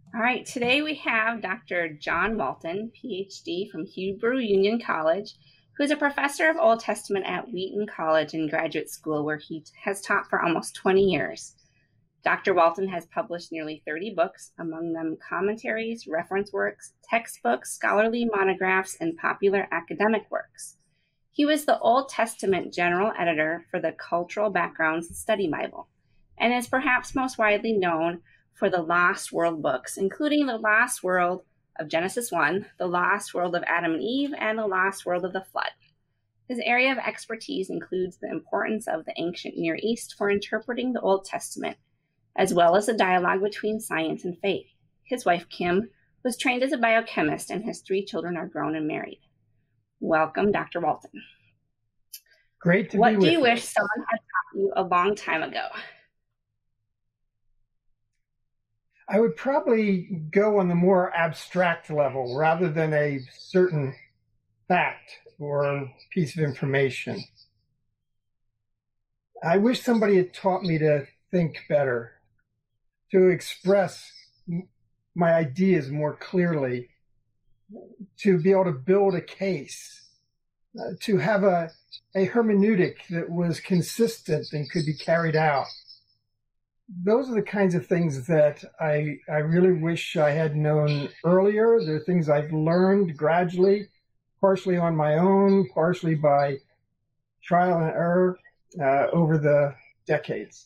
All right, today we have Dr. John Walton, PhD from Hebrew Union College, who is a professor of Old Testament at Wheaton College in graduate school, where he has taught for almost 20 years. Dr. Walton has published nearly 30 books, among them commentaries, reference works, textbooks, scholarly monographs, and popular academic works. He was the Old Testament general editor for the Cultural Backgrounds Study Bible, and is perhaps most widely known for the Lost World books, including The Lost World of Genesis 1, The Lost World of Adam and Eve, and The Lost World of the Flood. His area of expertise includes the importance of the ancient Near East for interpreting the Old Testament, as well as the dialogue between science and faith. His wife, Kim, was trained as a biochemist, and his 3 children are grown and married. Welcome, Dr. Walton. Great to be with you. What do you wish someone had taught you a long time ago? I would probably go on the more abstract level rather than a certain fact or piece of information. I wish somebody had taught me to think better, to express my ideas more clearly, to be able to build a case, to have a hermeneutic that was consistent and could be carried out. Those are the kinds of things that I really wish I had known earlier. They're things I've learned gradually, partially on my own, partially by trial and error over the decades.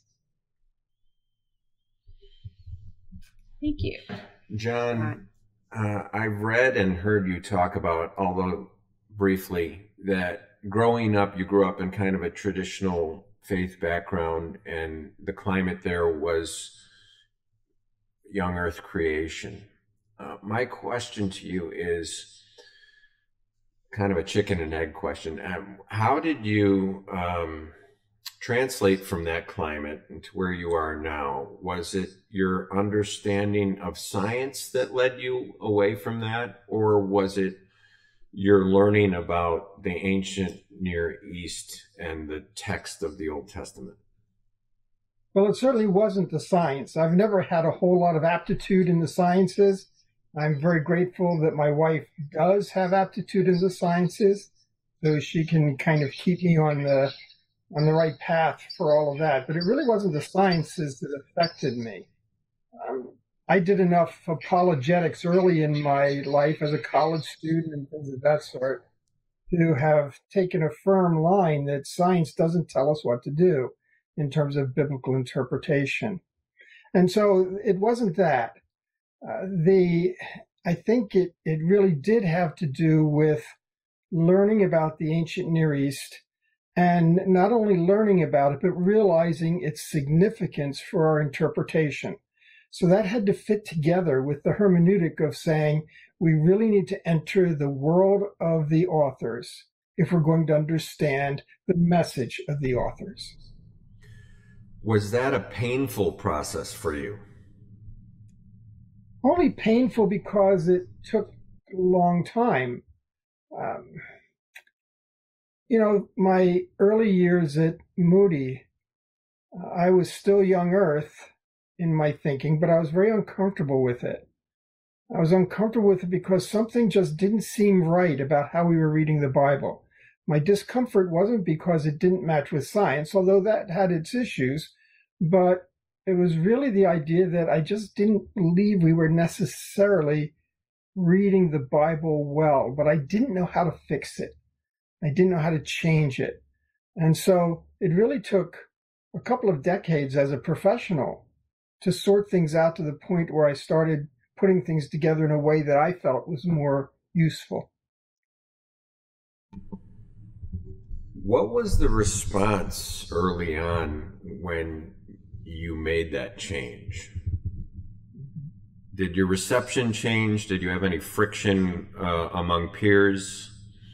Thank you. John, I've read and heard you talk about, although briefly, that growing up, you grew up in kind of a traditional faith background, and the climate there was young earth creation. My question to you is kind of a chicken and egg question. How did you translate from that climate into where you are now? Was it your understanding of science that led you away from that, or was it your learning about the ancient Near East and the text of the Old Testament? Well, it certainly wasn't the science. I've never had a whole lot of aptitude in the sciences. I'm very grateful that my wife does have aptitude in the sciences, so she can kind of keep me on the right path for all of that. But it really wasn't the sciences that affected me. I did enough apologetics early in my life as a college student and things of that sort to have taken a firm line that science doesn't tell us what to do in terms of biblical interpretation. And so it wasn't that. I think it really did have to do with learning about the ancient Near East, and not only learning about it, but realizing its significance for our interpretation. So that had to fit together with the hermeneutic of saying, we really need to enter the world of the authors if we're going to understand the message of the authors. Was that a painful process for you? Only painful because it took a long time. My early years at Moody, I was still young earth in my thinking, but I was very uncomfortable with it. I was uncomfortable with it because something just didn't seem right about how we were reading the Bible. My discomfort wasn't because it didn't match with science, although that had its issues, but it was really the idea that I just didn't believe we were necessarily reading the Bible well, but I didn't know how to fix it. I didn't know how to change it. And so it really took a couple of decades as a professional to sort things out to the point where I started putting things together in a way that I felt was more useful. What was the response early on when you made that change? Did your reception change? Did you have any friction among peers?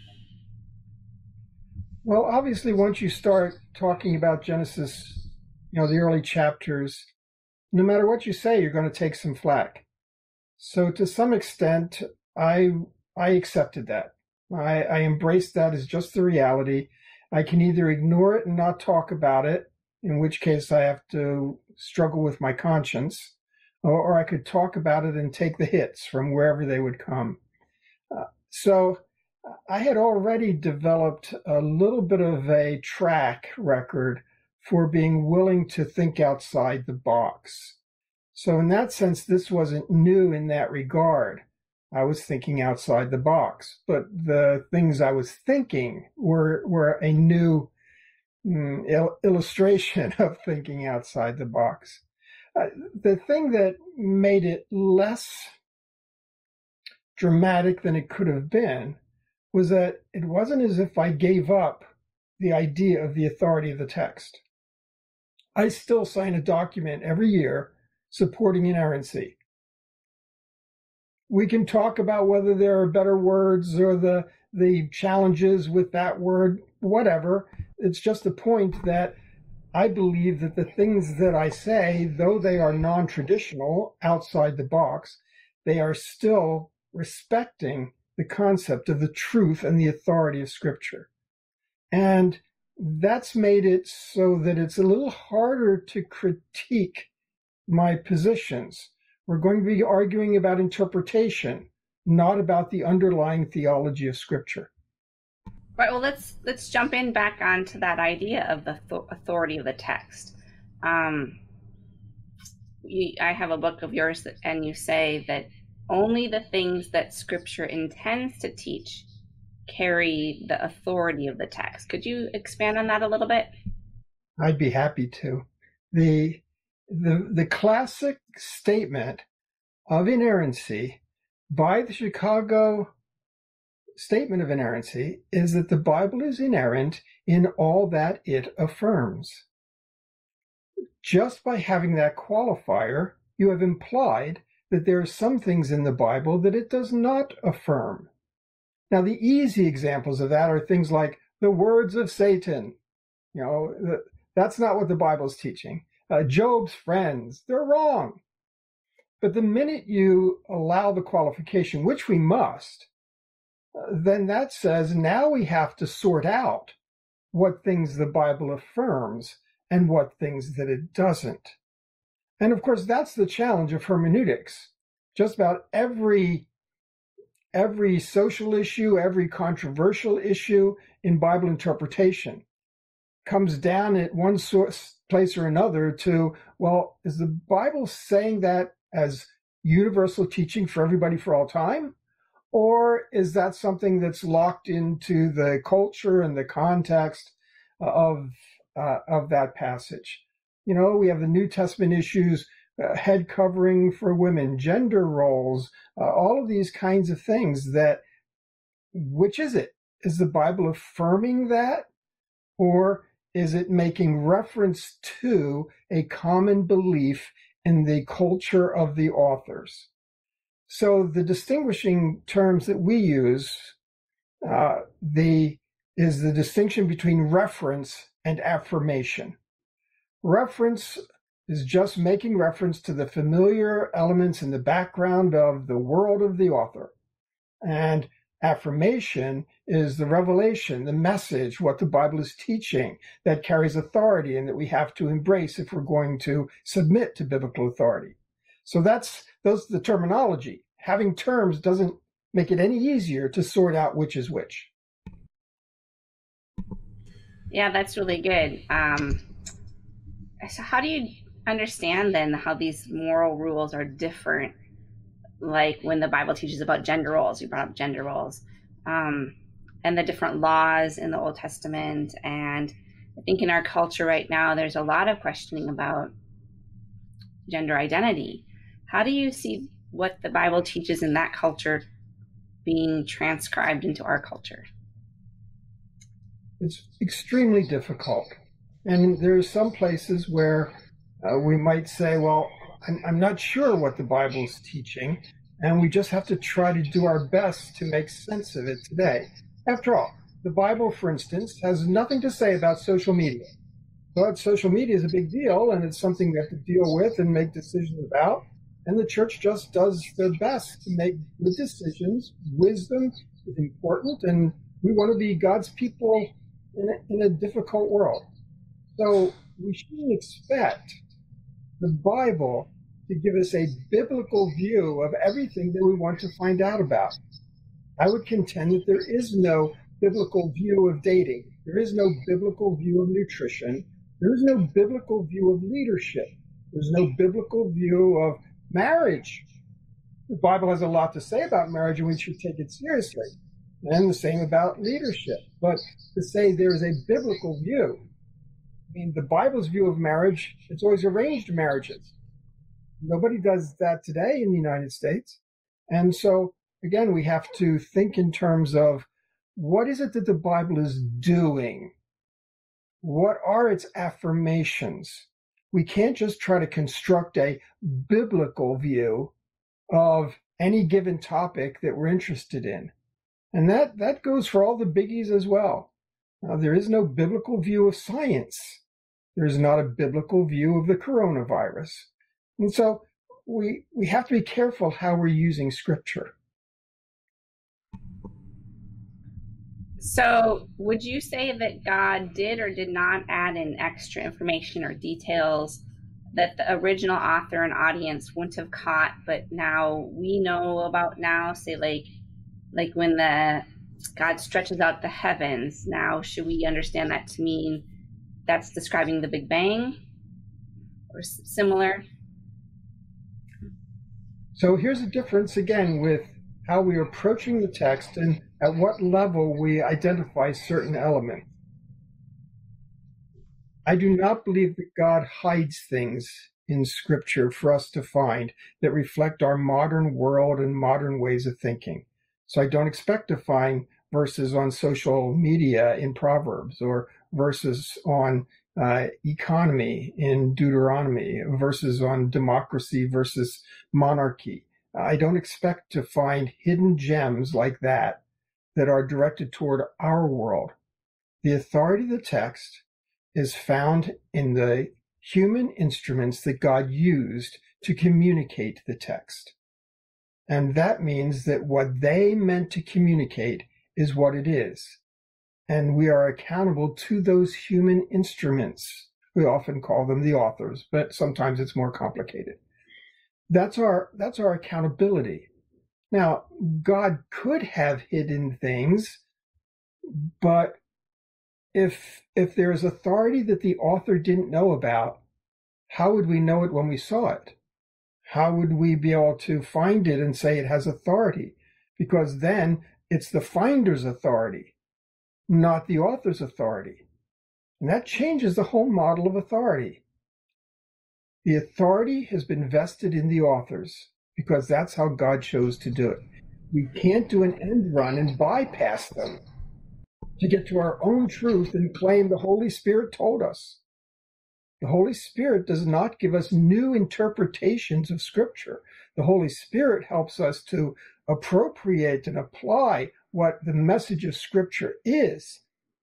Well, obviously, once you start talking about Genesis, the early chapters, no matter what you say, you're going to take some flack. So to some extent, I accepted that. I embraced that as just the reality. I can either ignore it and not talk about it, in which case I have to struggle with my conscience, or I could talk about it and take the hits from wherever they would come. So I had already developed a little bit of a track record for being willing to think outside the box. So in that sense, this wasn't new in that regard. I was thinking outside the box, but the things I was thinking were a new illustration of thinking outside the box. The thing that made it less dramatic than it could have been was that it wasn't as if I gave up the idea of the authority of the text. I still sign a document every year supporting inerrancy. We can talk about whether there are better words or the challenges with that word, whatever. It's just the point that I believe that the things that I say, though they are non-traditional, outside the box, they are still respecting the concept of the truth and the authority of Scripture. And that's made it so that it's a little harder to critique my positions. We're going to be arguing about interpretation, not about the underlying theology of Scripture. Right. Well, let's jump in back onto that idea of the authority of the text. I have a book of yours and you say that only the things that Scripture intends to teach carry the authority of the text. Could you expand on that a little bit? I'd be happy to. The classic statement of inerrancy by the Chicago Statement of Inerrancy is that the Bible is inerrant in all that it affirms. Just by having that qualifier, you have implied that there are some things in the Bible that it does not affirm. Now, the easy examples of that are things like the words of Satan. That's not what the Bible's teaching. Job's friends, they're wrong. But the minute you allow the qualification, which we must, then that says now we have to sort out what things the Bible affirms and what things that it doesn't. And of course, that's the challenge of hermeneutics. Just about every social issue, every controversial issue in Bible interpretation comes down at one place or another to, well, is the Bible saying that as universal teaching for everybody for all time? Or is that something that's locked into the culture and the context of that passage? We have the New Testament issues, head covering for women, gender roles, all of these kinds of things which is it? Is the Bible affirming that? Or is it making reference to a common belief in the culture of the authors? So the distinguishing terms that we use is the distinction between reference and affirmation. Reference is just making reference to the familiar elements in the background of the world of the author. And affirmation is the revelation, the message, what the Bible is teaching that carries authority and that we have to embrace if we're going to submit to biblical authority. So that's the terminology. Having terms doesn't make it any easier to sort out which is which. Yeah, that's really good. So how do you understand then how these moral rules are different? Like when the Bible teaches about gender roles, you brought up gender roles, and the different laws in the Old Testament. And I think in our culture right now, there's a lot of questioning about gender identity. How do you see what the Bible teaches in that culture being transcribed into our culture? It's extremely difficult. And there are some places where we might say, well, I'm not sure what the Bible's teaching, and we just have to try to do our best to make sense of it today. After all, the Bible, for instance, has nothing to say about social media. But social media is a big deal, and it's something we have to deal with and make decisions about. And the church just does their best to make good decisions. Wisdom is important, and we want to be God's people in a difficult world. So we shouldn't expect the Bible to give us a biblical view of everything that we want to find out about. I would contend that there is no biblical view of dating. There is no biblical view of nutrition. There is no biblical view of leadership. There's no biblical view of marriage. The Bible has a lot to say about marriage, and we should take it seriously. And the same about leadership. But to say there is a biblical view, I mean, the Bible's view of marriage, it's always arranged marriages. Nobody does that today in the United States. And so, again, we have to think in terms of what is it that the Bible is doing? What are its affirmations? We can't just try to construct a biblical view of any given topic that we're interested in. And that goes for all the biggies as well. Now, there is no biblical view of science. There's not a biblical view of the coronavirus. And so we have to be careful how we're using Scripture. So would you say that God did or did not add in extra information or details that the original author and audience wouldn't have caught, but now we know about now? Say like when God stretches out the heavens, now should we understand that to mean that's describing the Big Bang or similar? So here's the difference again with how we're approaching the text and at what level we identify certain elements. I do not believe that God hides things in Scripture for us to find that reflect our modern world and modern ways of thinking. So I don't expect to find verses on social media in Proverbs, or verses on economy in Deuteronomy, verses on democracy versus monarchy. I don't expect to find hidden gems like that are directed toward our world. The authority of the text is found in the human instruments that God used to communicate the text. And that means that what they meant to communicate is what it is. And we are accountable to those human instruments. We often call them the authors, but sometimes it's more complicated. That's our accountability. Now, God could have hidden things, but if there's authority that the author didn't know about, how would we know it when we saw it? How would we be able to find it and say it has authority? Because then it's the finder's authority, not the author's authority. And that changes the whole model of authority. The authority has been vested in the authors because that's how God chose to do it. We can't do an end run and bypass them to get to our own truth and claim the Holy Spirit told us. The Holy Spirit does not give us new interpretations of Scripture. The Holy Spirit helps us to appropriate and apply what the message of Scripture is.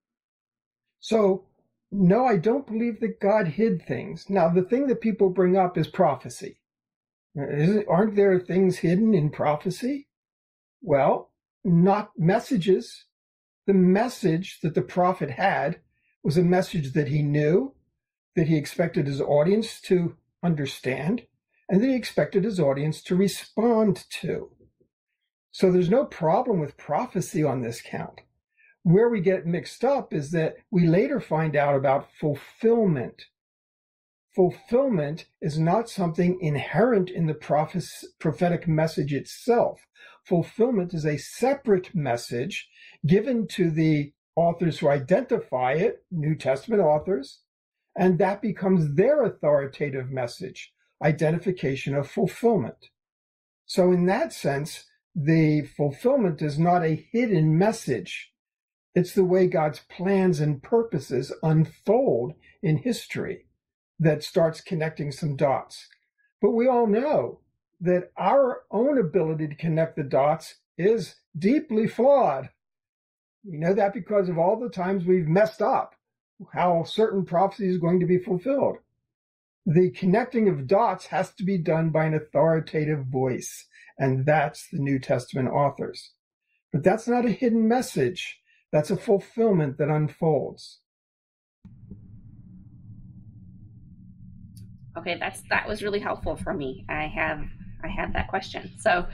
So, no, I don't believe that God hid things. Now, the thing that people bring up is prophecy. Aren't there things hidden in prophecy? Well, not messages. The message that the prophet had was a message that he knew, that he expected his audience to understand, and that he expected his audience to respond to. So there's no problem with prophecy on this count. Where we get mixed up is that we later find out about fulfillment. Fulfillment is not something inherent in the prophetic message itself. Fulfillment is a separate message given to the authors who identify it, New Testament authors, and that becomes their authoritative message, identification of fulfillment. So in that sense, the fulfillment is not a hidden message. It's the way God's plans and purposes unfold in history that starts connecting some dots. But we all know that our own ability to connect the dots is deeply flawed. We know that because of all the times we've messed up how certain prophecy is going to be fulfilled. The connecting of dots has to be done by an authoritative voice, and that's the New Testament authors. But that's not a hidden message. That's a fulfillment that unfolds. Okay, that was really helpful for me. I have that question. So,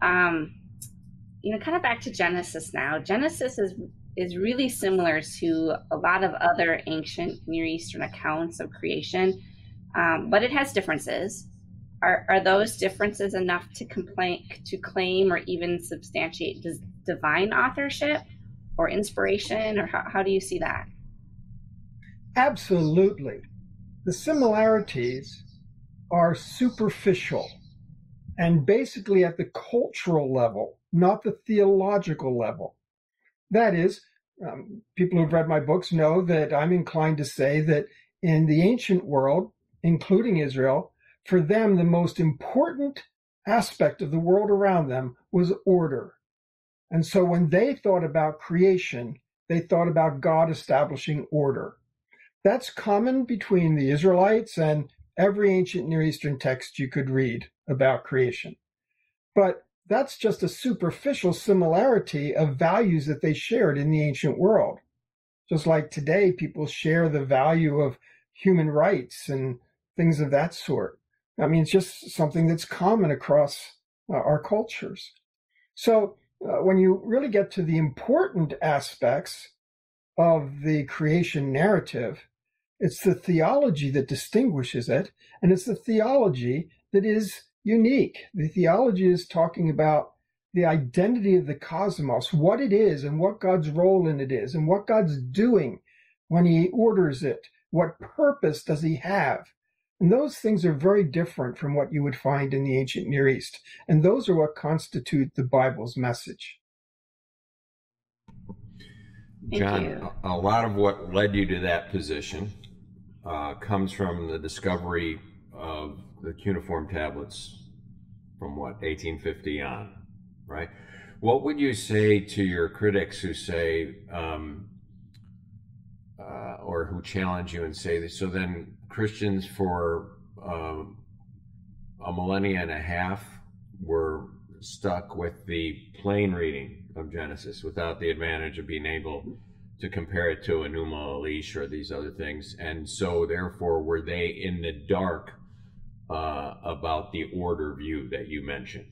kind of back to Genesis now. Genesis is really similar to a lot of other ancient Near Eastern accounts of creation, but it has differences. Are those differences enough to claim or even substantiate divine authorship or inspiration, or how do you see that? Absolutely. The similarities are superficial and basically at the cultural level, not the theological level. That is, people who've read my books know that I'm inclined to say that in the ancient world, including Israel, for them, the most important aspect of the world around them was order. And so when they thought about creation, they thought about God establishing order. That's common between the Israelites and every ancient Near Eastern text you could read about creation. But that's just a superficial similarity of values that they shared in the ancient world. Just like today, people share the value of human rights and things of that sort. I mean, it's just something that's common across our cultures. So when you really get to the important aspects of the creation narrative, it's the theology that distinguishes it, and it's the theology that is unique. The theology is talking about the identity of the cosmos, what it is and what God's role in it is, and what God's doing when he orders it. What purpose does he have? And those things are very different from what you would find in the ancient Near East. And those are what constitute the Bible's message. John, a lot of what led you to that position comes from the discovery of the cuneiform tablets from 1850 on, right? What would you say to your critics who say, or who challenge you and say, so then Christians for a millennia and a half were stuck with the plain reading of Genesis without the advantage of being able to compare it to Enuma Elish or these other things, and so therefore were they in the dark about the order view that you mentioned?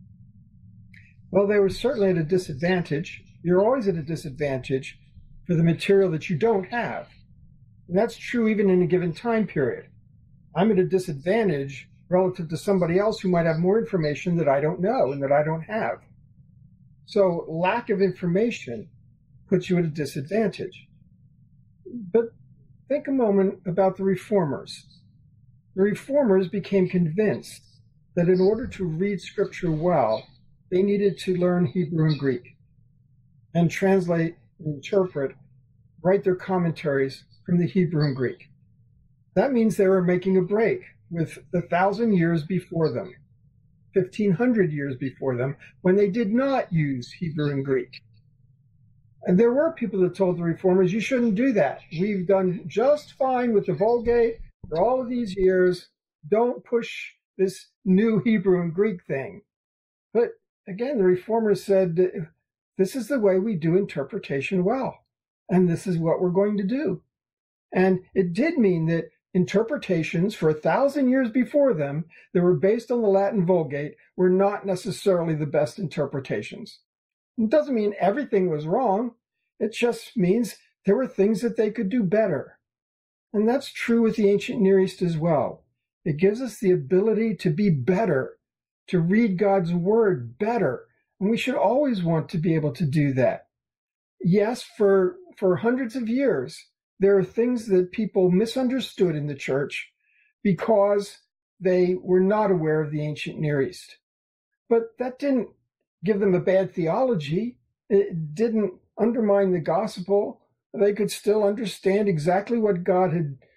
Well, they were certainly at a disadvantage. You're always at a disadvantage for the material that you don't have. And that's true even in a given time period. I'm at a disadvantage relative to somebody else who might have more information that I don't know and that I don't have. So lack of information puts you at a disadvantage. But think a moment about the reformers. The reformers became convinced that in order to read Scripture well, they needed to learn Hebrew and Greek and translate and interpret, write their commentaries from the Hebrew and Greek. That means they were making a break with the 1,000 years before them, 1,500 years before them, when they did not use Hebrew and Greek. And there were people that told the reformers, you shouldn't do that. We've done just fine with the Vulgate for all of these years. Don't push this new Hebrew and Greek thing. But again, the reformers said, this is the way we do interpretation well, and this is what we're going to do. And it did mean that interpretations for 1,000 years before them that were based on the Latin Vulgate were not necessarily the best interpretations. It doesn't mean everything was wrong. It just means there were things that they could do better. And that's true with the ancient Near East as well. It gives us the ability to be better, to read God's word better. And we should always want to be able to do that. Yes, for hundreds of years, there are things that people misunderstood in the church because they were not aware of the ancient Near East. But that didn't give them a bad theology. It didn't undermine the gospel. They could still understand exactly what God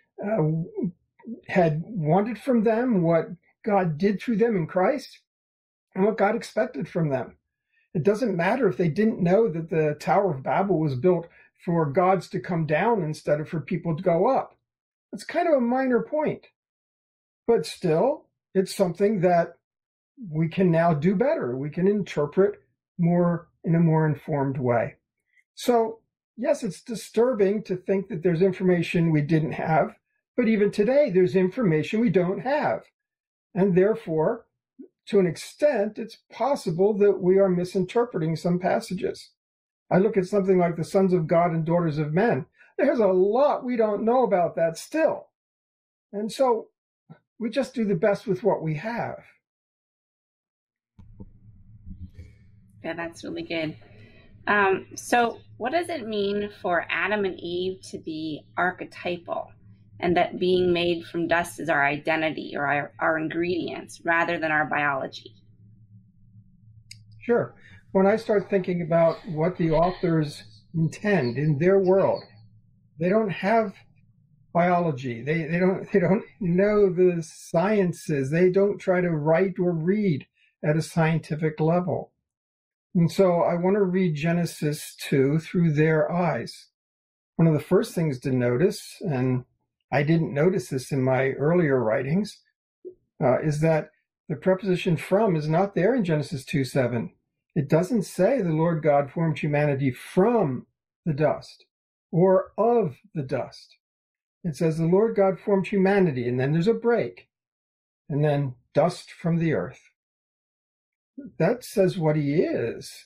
had wanted from them, what God did through them in Christ, and what God expected from them. It doesn't matter if they didn't know that the Tower of Babel was built for gods to come down instead of for people to go up. It's kind of a minor point. But still, it's something that we can now do better. We can interpret more in a more informed way. So, yes, it's disturbing to think that there's information we didn't have, But even today, there's information we don't have. And therefore, to an extent, it's possible that we are misinterpreting some passages. I look at something like the sons of God and daughters of men. There's a lot we don't know about that still. And so we just do the best with what we have. Yeah, that's really good. So what does it mean for Adam and Eve to be archetypal, and that being made from dust is our identity or our ingredients rather than our biology? Sure. When I start thinking about what the authors intend in their world, they don't have biology. They don't know the sciences. They don't try to write or read at a scientific level. And so I want to read Genesis 2 through their eyes. One of the first things to notice, and I didn't notice this in my earlier writings, is that the preposition from is not there in Genesis 2:7. It doesn't say the Lord God formed humanity from the dust or of the dust. It says the Lord God formed humanity, and then there's a break, and then dust from the earth. That says what he is.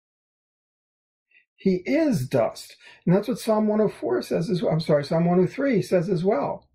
He is dust. And that's what Psalm 104 says as well. I'm sorry, Psalm 103 says as well.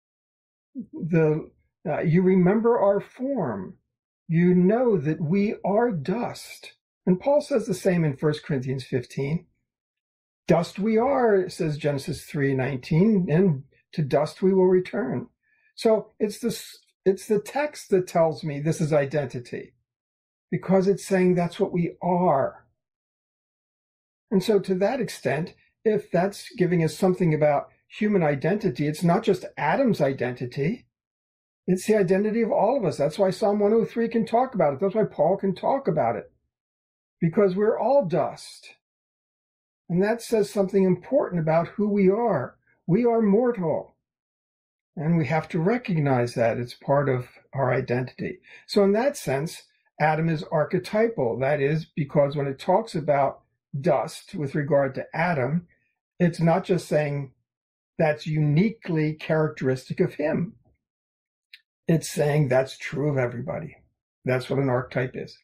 You remember our form. You know that we are dust. And Paul says the same in 1 Corinthians 15. Dust we are, says Genesis 3:19, and to dust we will return. So it's the text that tells me this is identity, because it's saying that's what we are. And so to that extent, if that's giving us something about human identity, it's not just Adam's identity, it's the identity of all of us. That's why Psalm 103 can talk about it. That's why Paul can talk about it, because we're all dust. And that says something important about who we are. We are mortal. And we have to recognize that it's part of our identity. So in that sense, Adam is archetypal. That is because when it talks about dust with regard to Adam, it's not just saying that's uniquely characteristic of him. It's saying that's true of everybody. That's what an archetype is.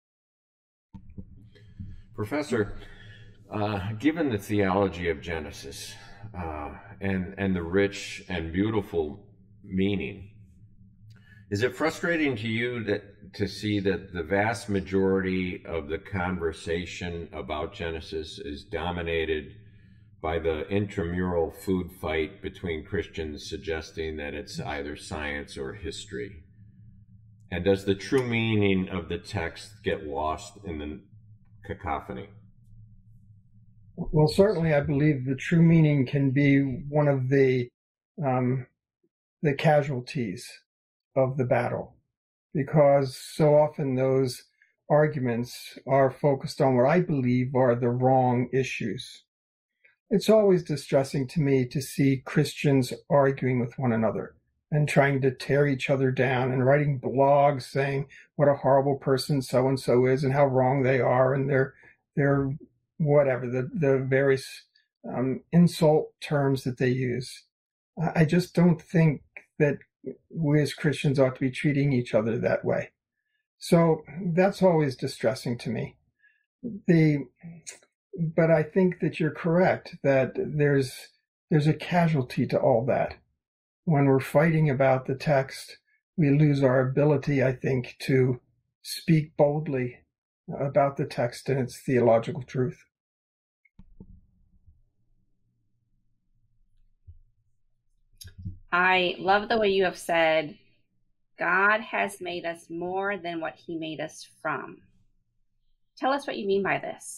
Professor, given the theology of Genesis and the rich and beautiful meaning, is it frustrating to you to see that the vast majority of the conversation about Genesis is dominated by the intramural food fight between Christians suggesting that it's either science or history? And does the true meaning of the text get lost in the cacophony? Well, certainly I believe the true meaning can be one of the casualties of the battle, because so often those arguments are focused on what I believe are the wrong issues. It's always distressing to me to see Christians arguing with one another and trying to tear each other down and writing blogs saying what a horrible person so-and-so is and how wrong they are and their whatever, the various insult terms that they use. I just don't think that we as Christians ought to be treating each other that way. So that's always distressing to me. But I think that you're correct, that there's a casualty to all that. When we're fighting about the text, we lose our ability, I think, to speak boldly about the text and its theological truth. I love the way you have said, God has made us more than what he made us from. Tell us what you mean by this.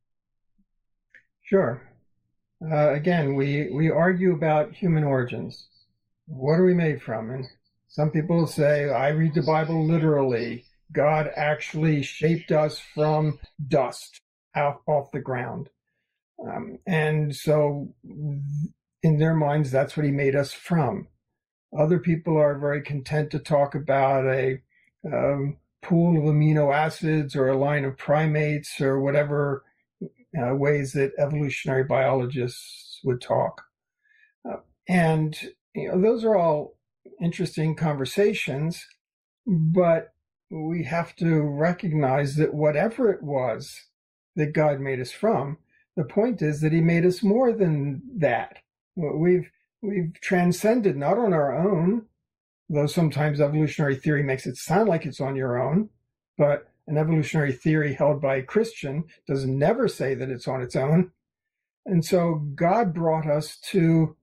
Sure. Again, we argue about human origins. What are we made from? And some people say, I read the Bible literally. God actually shaped us from dust off the ground. And so in their minds, that's what he made us from. Other people are very content to talk about a pool of amino acids or a line of primates or whatever ways that evolutionary biologists would talk. And those are all interesting conversations, but we have to recognize that whatever it was that God made us from, the point is that he made us more than that. We've transcended not on our own, though sometimes evolutionary theory makes it sound like it's on your own, but an evolutionary theory held by a Christian does never say that it's on its own. And so God brought us to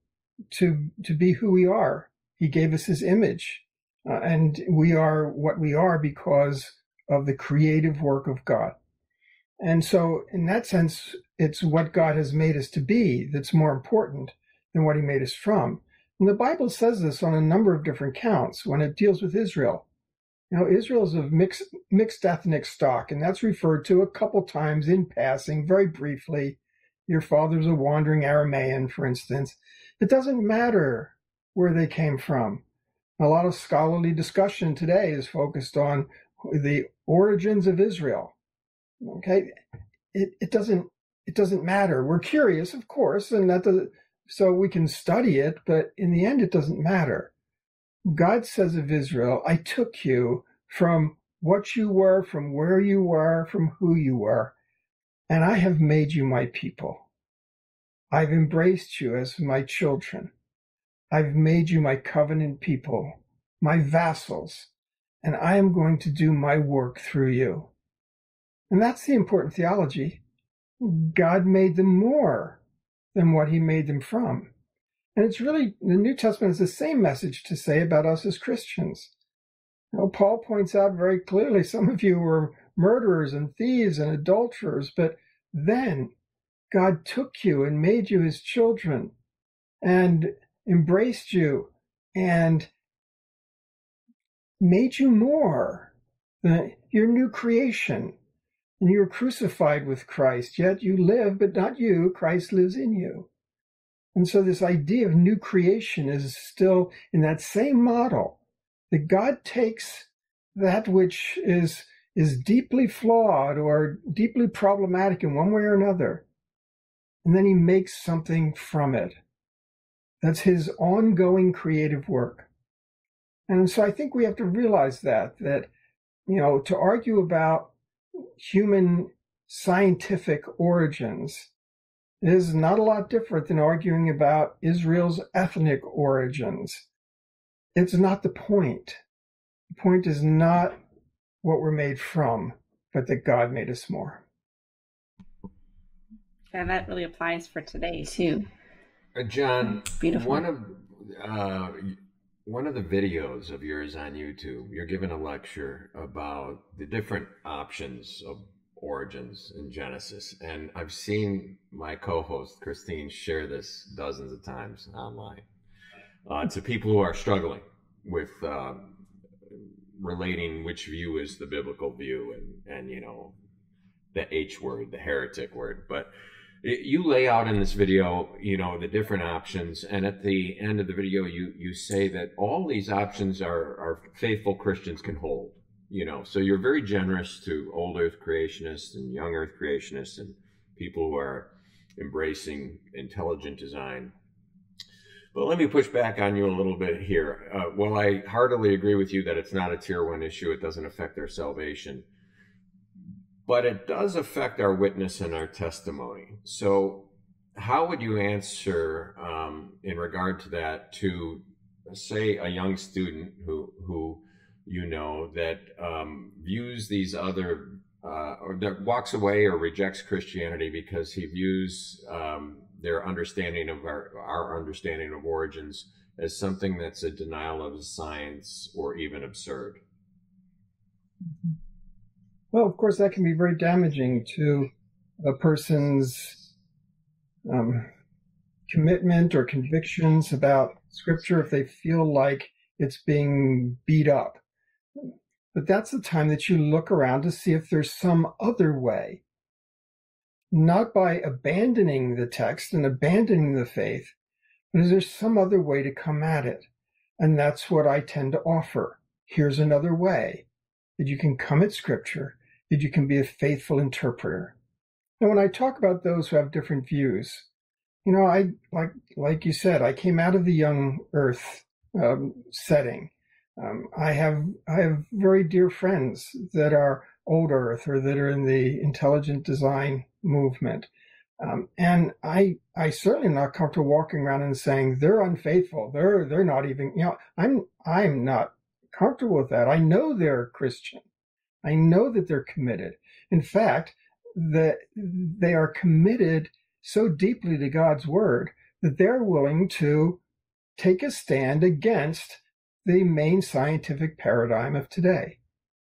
be who we are. He gave us his image, and we are what we are because of the creative work of God. And so in that sense, it's what God has made us to be that's more important than what he made us from. And the Bible says this on a number of different counts when it deals with Israel. Israel is of mixed ethnic stock, and that's referred to a couple times in passing, very briefly. Your father's a wandering Aramaean, for instance. It doesn't matter where they came from. A lot of scholarly discussion today is focused on the origins of Israel. Okay, it doesn't matter. We're curious, of course, and so we can study it, but in the end, it doesn't matter. God says of Israel, I took you from what you were, from where you were, from who you were, and I have made you my people. I've embraced you as my children. I've made you my covenant people, my vassals, and I am going to do my work through you. And that's the important theology. God made them more than what he made them from. And it's really, the New Testament has the same message to say about us as Christians. Paul points out very clearly, some of you were murderers and thieves and adulterers, but then God took you and made you his children and embraced you and made you more than your new creation. And you were crucified with Christ, yet you live, but not you. Christ lives in you. And so this idea of new creation is still in that same model, that God takes that which is deeply flawed or deeply problematic in one way or another, and then he makes something from it. That's his ongoing creative work. And so I think we have to realize that to argue about human scientific origins is not a lot different than arguing about Israel's ethnic origins. It's not the point. The point is not what we're made from, but that God made us more. And that really applies for today, too. John, beautiful. One of the videos of yours on YouTube, you're giving a lecture about the different options of origins in Genesis. And I've seen my co-host, Christine, share this dozens of times online to people who are struggling with relating which view is the biblical view and the H word, the heretic word. But you lay out in this video, the different options, and at the end of the video, you say that all these options are faithful Christians can hold. So you're very generous to old Earth creationists and young Earth creationists and people who are embracing intelligent design. But let me push back on you a little bit here. While I heartily agree with you that it's not a tier 1 issue, it doesn't affect their salvation. But it does affect our witness and our testimony. So how would you answer in regard to that to, say, a young student who that views these other, or that walks away or rejects Christianity because he views their understanding of our understanding of origins as something that's a denial of science or even absurd? Well, of course, that can be very damaging to a person's commitment or convictions about Scripture if they feel like it's being beat up. But that's the time that you look around to see if there's some other way, not by abandoning the text and abandoning the faith, but is there some other way to come at it? And that's what I tend to offer. Here's another way that you can come at Scripture, that you can be a faithful interpreter. And when I talk about those who have different views, I like you said, I came out of the young earth setting. I have very dear friends that are old earth or that are in the intelligent design movement. And I certainly am not comfortable walking around and saying they're unfaithful. They're not even, I'm not comfortable with that. I know they're Christian. I know that they're committed. In fact, that they are committed so deeply to God's word that they're willing to take a stand against the main scientific paradigm of today.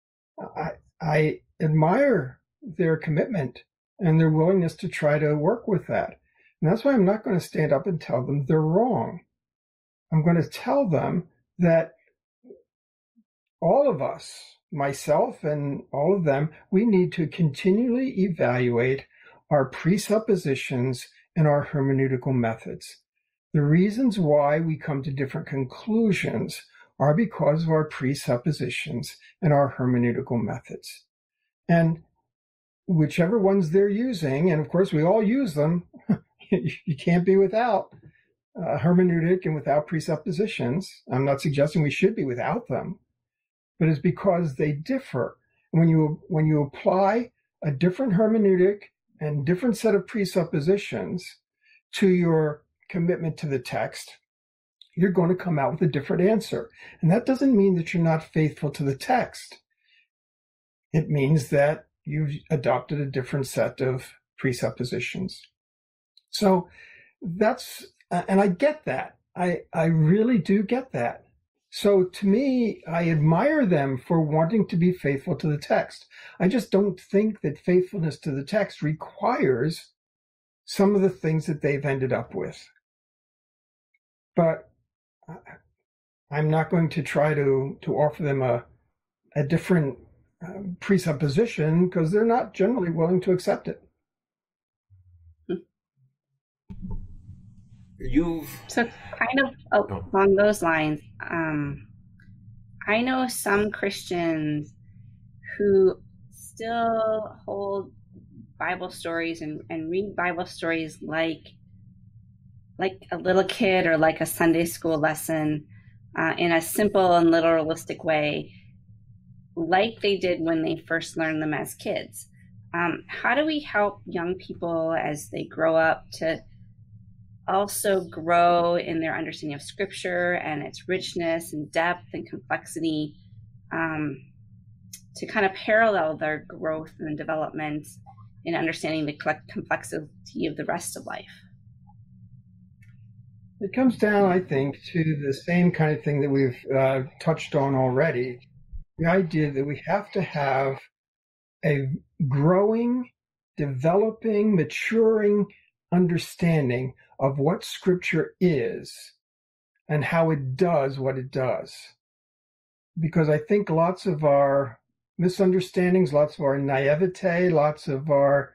I admire their commitment and their willingness to try to work with that. And that's why I'm not going to stand up and tell them they're wrong. I'm going to tell them that all of us, myself and all of them, we need to continually evaluate our presuppositions and our hermeneutical methods. The reasons why we come to different conclusions are because of our presuppositions and our hermeneutical methods. And whichever ones they're using, and of course we all use them, you can't be without hermeneutic and without presuppositions. I'm not suggesting we should be without them, but it's because they differ. When you apply a different hermeneutic and different set of presuppositions to your commitment to the text, you're going to come out with a different answer. And that doesn't mean that you're not faithful to the text. It means that you've adopted a different set of presuppositions. So that's, and I get that. I really do get that. So to me, I admire them for wanting to be faithful to the text. I just don't think that faithfulness to the text requires some of the things that they've ended up with. But I'm not going to try to offer them a different presupposition because they're not generally willing to accept it. So kind of along those lines, I know some Christians who still hold Bible stories and read Bible stories like a little kid or like a Sunday school lesson in a simple and literalistic way, like they did when they first learned them as kids. How do we help young people as they grow up to also grow in their understanding of Scripture and its richness and depth and complexity, to kind of parallel their growth and development in understanding the complexity of the rest of life? It comes down, I think, to the same kind of thing that we've touched on already. The idea that we have to have a growing, developing, maturing understanding of what Scripture is and how it does what it does. Because I think lots of our misunderstandings, lots of our naivete, lots of our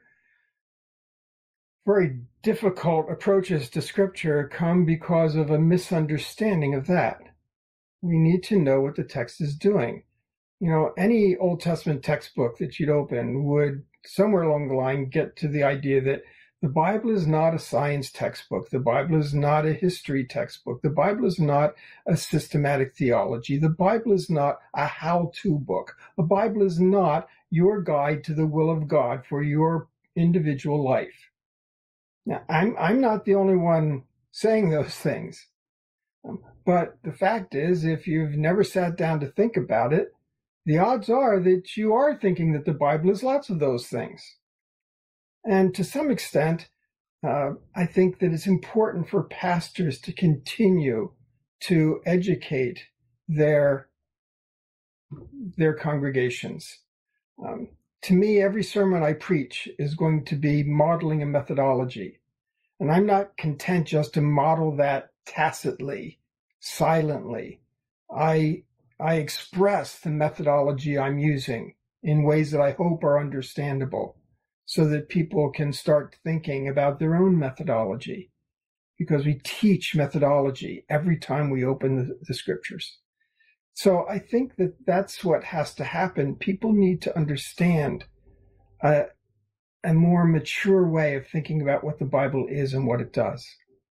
very difficult approaches to Scripture come because of a misunderstanding of that. We need to know what the text is doing. Any Old Testament textbook that you'd open would somewhere along the line get to the idea that the Bible is not a science textbook. The Bible is not a history textbook. The Bible is not a systematic theology. The Bible is not a how-to book. The Bible is not your guide to the will of God for your individual life. Now, I'm not the only one saying those things. But the fact is, if you've never sat down to think about it, the odds are that you are thinking that the Bible is lots of those things. And to some extent, I think that it's important for pastors to continue to educate their congregations. To me, every sermon I preach is going to be modeling a methodology. And I'm not content just to model that tacitly, silently. I express the methodology I'm using in ways that I hope are understandable, so that people can start thinking about their own methodology, because we teach methodology every time we open the Scriptures. So I think that that's what has to happen. People need to understand a more mature way of thinking about what the Bible is and what it does.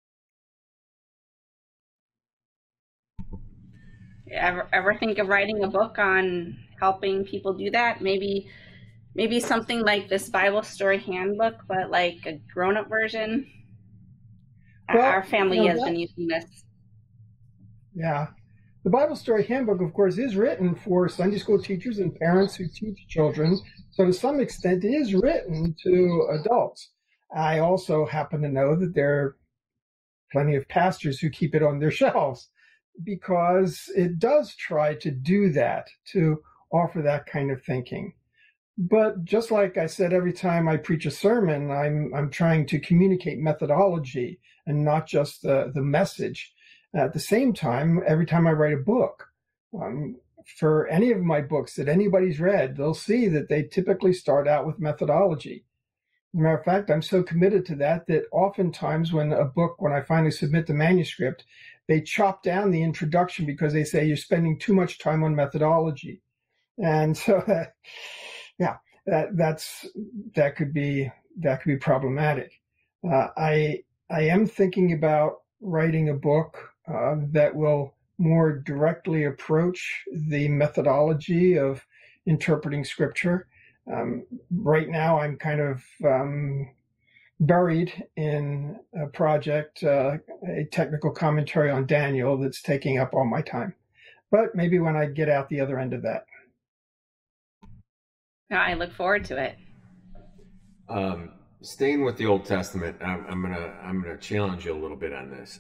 Ever think of writing a book on helping people do that? Maybe something like this Bible story handbook, but like a grown-up version. Well, our family has been using this. Yeah. The Bible story handbook, of course, is written for Sunday school teachers and parents who teach children. So to some extent, it is written to adults. I also happen to know that there are plenty of pastors who keep it on their shelves because it does try to do that, to offer that kind of thinking. But just like I said, every time I preach a sermon, I'm trying to communicate methodology and not just the message. At the same time, every time I write a book, for any of my books that anybody's read, they'll see that they typically start out with methodology. As a matter of fact, I'm so committed to that oftentimes when I finally submit the manuscript, they chop down the introduction because they say you're spending too much time on methodology. And so that could be problematic. I am thinking about writing a book that will more directly approach the methodology of interpreting Scripture. Right now, I'm kind of buried in a project, a technical commentary on Daniel that's taking up all my time. But maybe when I get out the other end of that. I look forward to it. Staying with the Old Testament, I'm gonna challenge you a little bit on this.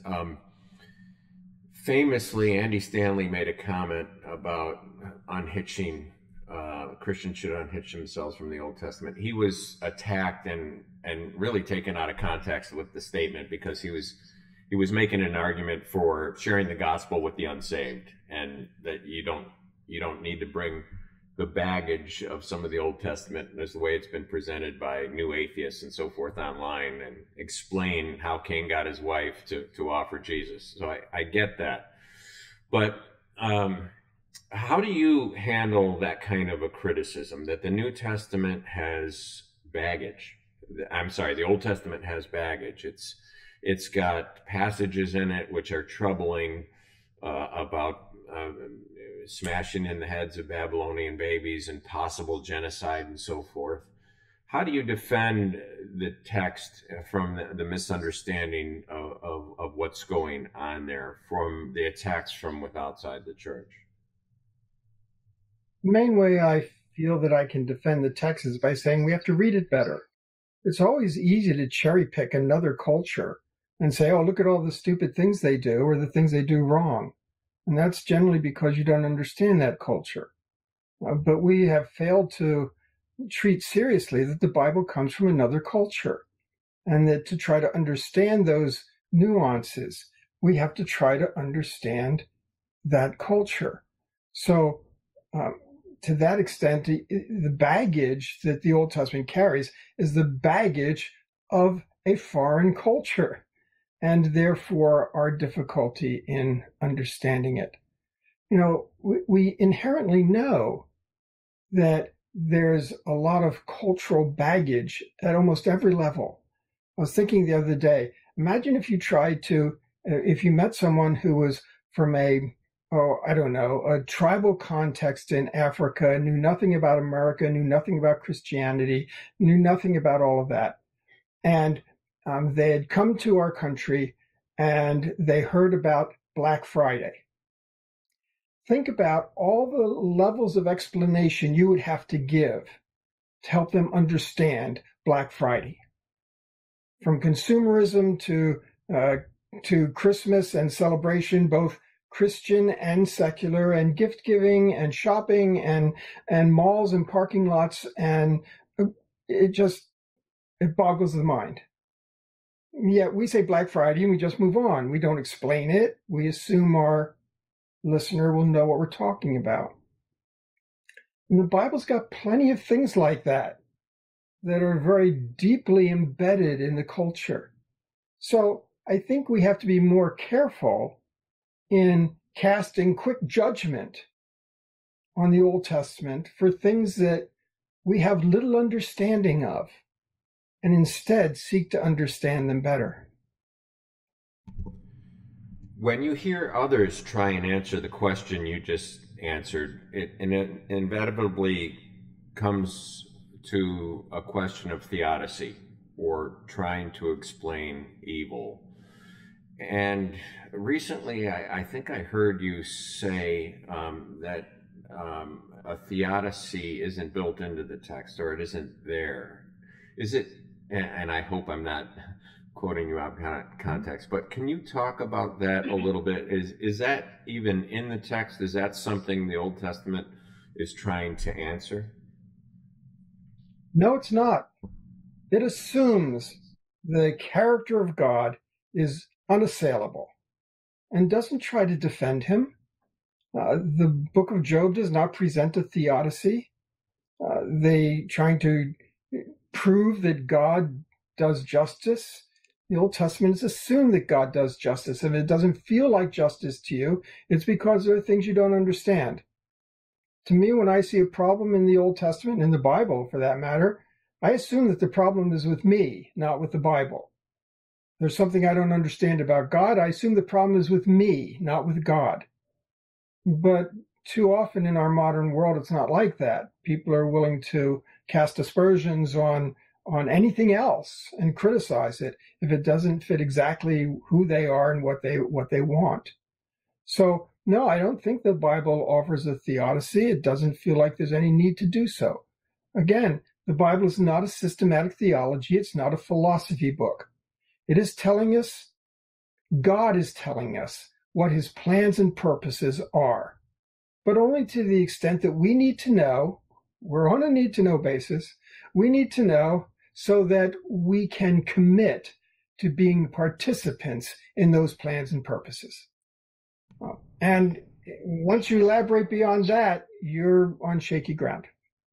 Famously, Andy Stanley made a comment about unhitching. Christians should unhitch themselves from the Old Testament. He was attacked and really taken out of context with the statement because he was making an argument for sharing the gospel with the unsaved, and that you don't need to bring the baggage of some of the Old Testament as the way it's been presented by new atheists and so forth online, and explain how Cain got his wife to offer Jesus. So I get that. But how do you handle that kind of a criticism that the New Testament has baggage? I'm sorry, the Old Testament has baggage. It's got passages in it which are troubling about smashing in the heads of Babylonian babies and possible genocide and so forth. How do you defend the text from the misunderstanding of what's going on there, from the attacks from outside the church? The main way I feel that I can defend the text is by saying we have to read it better. It's always easy to cherry pick another culture and say, oh, look at all the stupid things they do or the things they do wrong. And that's generally because you don't understand that culture. But we have failed to treat seriously that the Bible comes from another culture, and that to try to understand those nuances, we have to try to understand that culture. So to that extent, the baggage that the Old Testament carries is the baggage of a foreign culture, and therefore our difficulty in understanding it. You know, we inherently know that there's a lot of cultural baggage at almost every level. I was thinking the other day, imagine if you if you met someone who was from a tribal context in Africa, knew nothing about America, knew nothing about Christianity, knew nothing about all of that. And they had come to our country and they heard about Black Friday. Think about all the levels of explanation you would have to give to help them understand Black Friday. From consumerism to Christmas and celebration, both Christian and secular, and gift giving and shopping and malls and parking lots, and it boggles the mind. Yet we say Black Friday and we just move on. We don't explain it. We assume our listener will know what we're talking about. And the Bible's got plenty of things like that are very deeply embedded in the culture. So I think we have to be more careful in casting quick judgment on the Old Testament for things that we have little understanding of. and instead seek to understand them better. When you hear others try and answer the question you just answered, it inevitably comes to a question of theodicy, or trying to explain evil. And recently, I think I heard you say that a theodicy isn't built into the text, or it isn't there. Is it? And I hope I'm not quoting you out of context, but can you talk about that a little bit? Is that even in the text? Is that something the Old Testament is trying to answer? No, it's not. It assumes the character of God is unassailable and doesn't try to defend him. The book of Job does not present a theodicy. They trying to prove that God does justice. The Old Testament has assumed that God does justice. If it doesn't feel like justice to you, it's because there are things you don't understand. To me, when I see a problem in the Old Testament, in the Bible for that matter, I assume that the problem is with me, not with the Bible. There's something I don't understand about God. I assume the problem is with me, not with God. But too often in our modern world, it's not like that. People are willing to cast aspersions on anything else and criticize it if it doesn't fit exactly who they are and what they want. So, no, I don't think the Bible offers a theodicy. It doesn't feel like there's any need to do so. Again, the Bible is not a systematic theology. It's not a philosophy book. It is telling us, God is telling us what his plans and purposes are, but only to the extent that we need to know. We're on a need-to-know basis. We need to know so that we can commit to being participants in those plans and purposes. And once you elaborate beyond that, you're on shaky ground.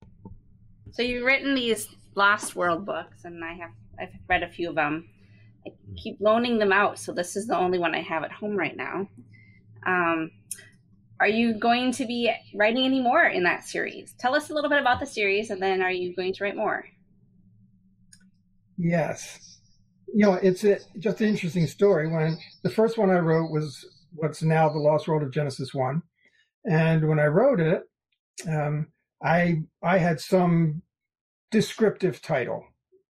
So you've written these Lost World books, and I've read a few of them. I keep loaning them out, so this is the only one I have at home right now. Are you going to be writing any more in that series? Tell us a little bit about the series, and then are you going to write more? Yes. It's just an interesting story. When the first one I wrote was what's now the Lost World of Genesis 1. And when I wrote it, I had some descriptive title,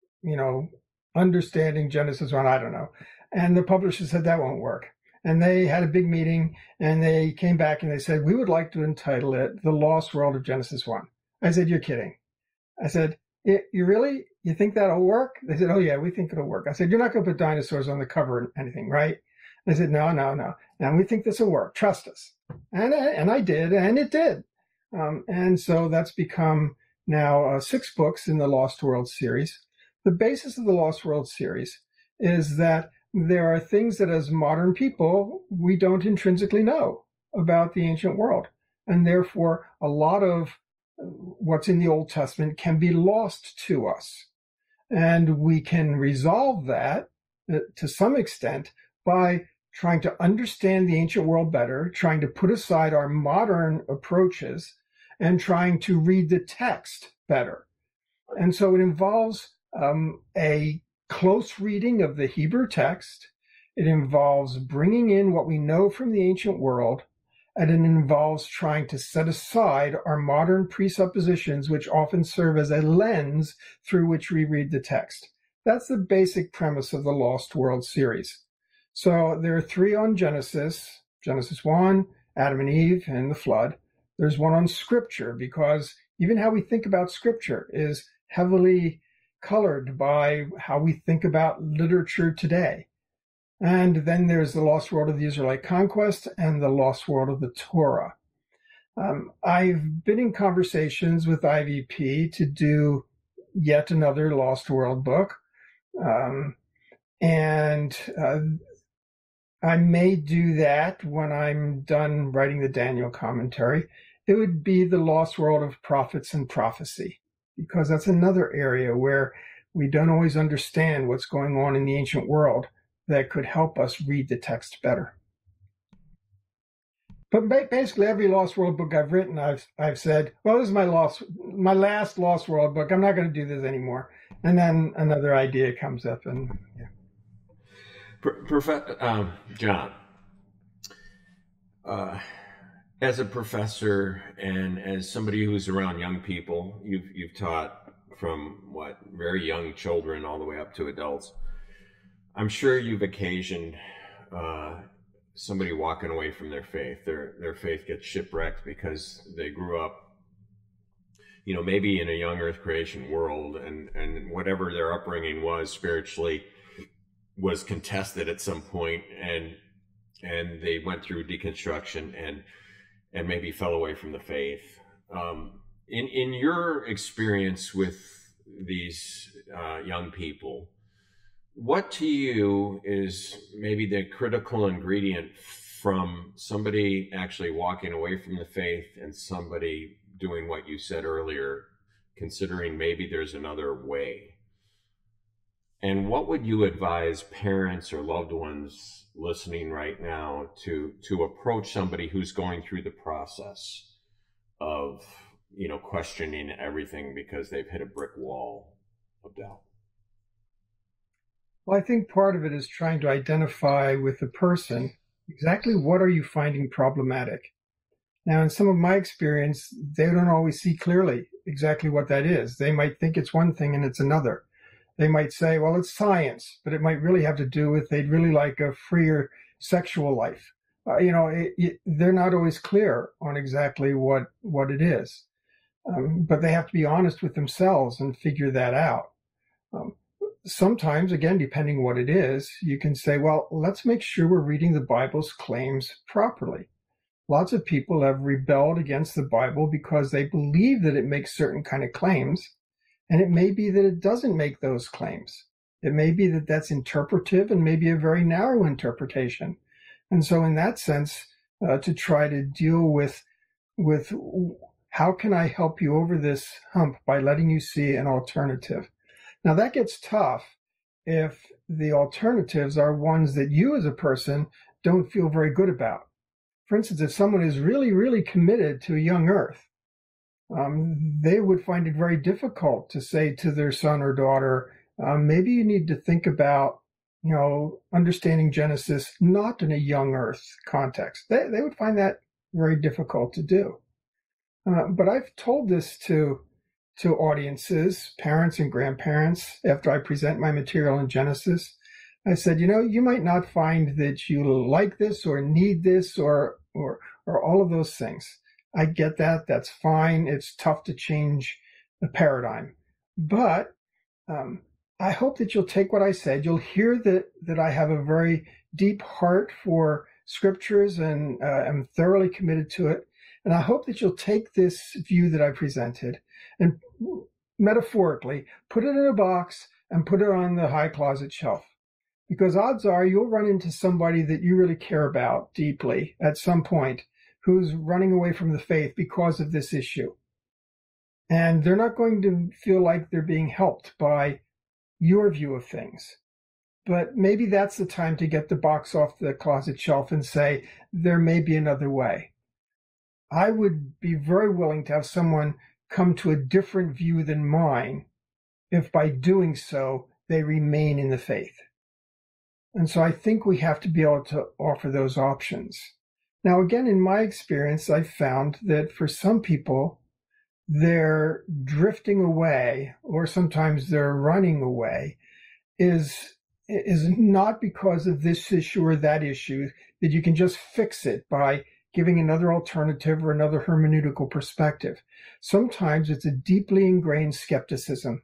Understanding Genesis 1, I don't know. And the publisher said that won't work. And they had a big meeting, and they came back and they said, we would like to entitle it The Lost World of Genesis 1. I said, you're kidding. I said, you think that'll work? They said, oh yeah, we think it'll work. I said, you're not going to put dinosaurs on the cover or anything, right? They said, no. And we think this will work. Trust us. And I did, and it did. And so that's become now 6 books in the Lost World series. The basis of the Lost World series is that there are things that as modern people, we don't intrinsically know about the ancient world. And therefore, a lot of what's in the Old Testament can be lost to us. And we can resolve that to some extent by trying to understand the ancient world better, trying to put aside our modern approaches, and trying to read the text better. And so it involves a close reading of the Hebrew text. It involves bringing in what we know from the ancient world, and it involves trying to set aside our modern presuppositions, which often serve as a lens through which we read the text. That's the basic premise of the Lost World series. So there are 3 on Genesis 1, Adam and Eve, and the flood. There's 1 on Scripture, because even how we think about Scripture is heavily colored by how we think about literature today. And then there's the Lost World of the Israelite Conquest and the Lost World of the Torah. I've been in conversations with IVP to do yet another Lost World book. And I may do that when I'm done writing the Daniel commentary. It would be the Lost World of Prophets and Prophecy, because that's another area where we don't always understand what's going on in the ancient world that could help us read the text better. But basically, every Lost World book I've written, I've said, well, this is my last Lost World book. I'm not going to do this anymore. And then another idea comes up, and John, as a professor and as somebody who's around young people, you've taught from very young children all the way up to adults. I'm sure you've occasioned somebody walking away from their faith. Their faith gets shipwrecked because they grew up, maybe in a young earth creation world, and whatever their upbringing was spiritually was contested at some point, and they went through deconstruction and maybe fell away from the faith. In your experience with these young people, what to you is maybe the critical ingredient from somebody actually walking away from the faith and somebody doing what you said earlier, considering maybe there's another way? And what would you advise parents or loved ones listening right now to approach somebody who's going through the process of, questioning everything because they've hit a brick wall of doubt? Well, I think part of it is trying to identify with the person exactly what are you finding problematic. Now, in some of my experience, they don't always see clearly exactly what that is. They might think it's one thing and it's another. They might say, well, it's science, but it might really have to do with they'd really like a freer sexual life. They're not always clear on exactly what it is. But they have to be honest with themselves and figure that out. Sometimes, again, depending what it is, you can say, well, let's make sure we're reading the Bible's claims properly. Lots of people have rebelled against the Bible because they believe that it makes certain kind of claims, and it may be that it doesn't make those claims. It may be that that's interpretive and maybe a very narrow interpretation. And so in that sense, to try to deal with how can I help you over this hump by letting you see an alternative? Now, that gets tough if the alternatives are ones that you as a person don't feel very good about. For instance, if someone is really, really committed to a young earth, they would find it very difficult to say to their son or daughter, maybe you need to think about, understanding Genesis not in a young earth context. They would find that very difficult to do. But I've told this to audiences, parents and grandparents, after I present my material in Genesis. I said, you might not find that you like this or need this or all of those things. I get that. That's fine. It's tough to change the paradigm. But I hope that you'll take what I said. You'll hear that I have a very deep heart for scriptures and am thoroughly committed to it. And I hope that you'll take this view that I presented and metaphorically put it in a box and put it on the high closet shelf. Because odds are you'll run into somebody that you really care about deeply at some point who's running away from the faith because of this issue. And they're not going to feel like they're being helped by your view of things. But maybe that's the time to get the box off the closet shelf and say, there may be another way. I would be very willing to have someone come to a different view than mine if by doing so they remain in the faith. And so I think we have to be able to offer those options. Now, again, in my experience, I've found that for some people, their drifting away, or sometimes their running away, is not because of this issue or that issue, that you can just fix it by giving another alternative or another hermeneutical perspective. Sometimes it's a deeply ingrained skepticism,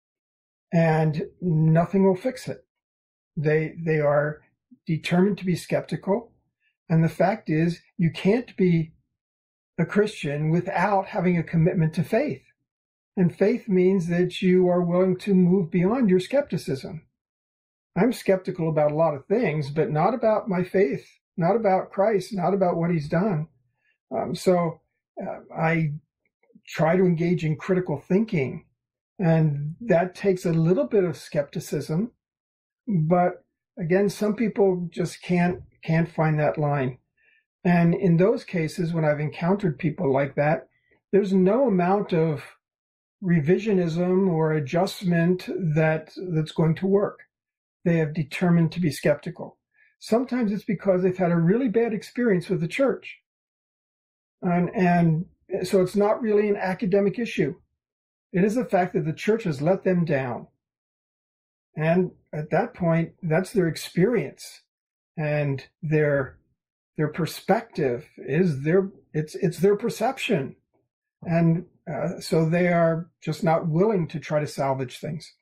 and nothing will fix it. They are determined to be skeptical, and the fact is, you can't be a Christian without having a commitment to faith. And faith means that you are willing to move beyond your skepticism. I'm skeptical about a lot of things, but not about my faith, not about Christ, not about what he's done. So I try to engage in critical thinking, and that takes a little bit of skepticism. But again, some people just can't find that line. And in those cases, when I've encountered people like that, there's no amount of revisionism or adjustment that's going to work. They have determined to be skeptical. Sometimes it's because they've had a really bad experience with the church. And so it's not really an academic issue. It is the fact that the church has let them down. And at that point, that's their experience. And their perspective is it's their perception. And so they are just not willing to try to salvage things.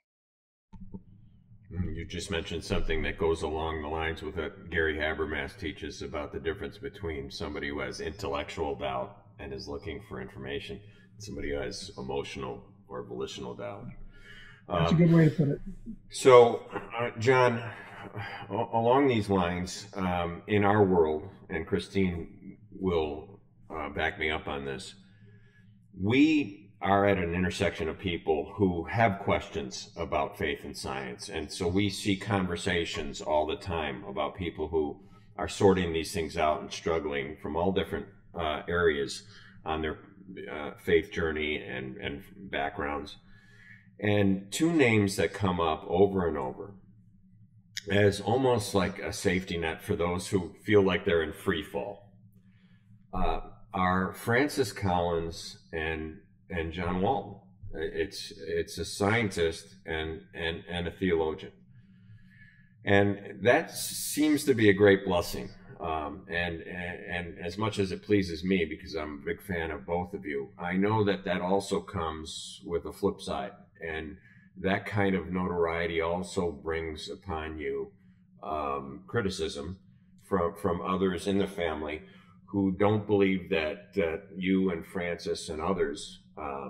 You just mentioned something that goes along the lines with what Gary Habermas teaches about the difference between somebody who has intellectual doubt and is looking for information, and somebody who has emotional or volitional doubt. That's a good way to put it. So, John, along these lines, in our world, and Christine will back me up on this, we are at an intersection of people who have questions about faith and science. And so we see conversations all the time about people who are sorting these things out and struggling from all different areas on their faith journey and backgrounds. And two names that come up over and over as almost like a safety net for those who feel like they're in free fall are Francis Collins and John Walton. It's a scientist and a theologian, and that seems to be a great blessing. And as much as it pleases me, because I'm a big fan of both of you, I know that also comes with a flip side, and that kind of notoriety also brings upon you criticism from others in the family who don't believe that you and Francis and others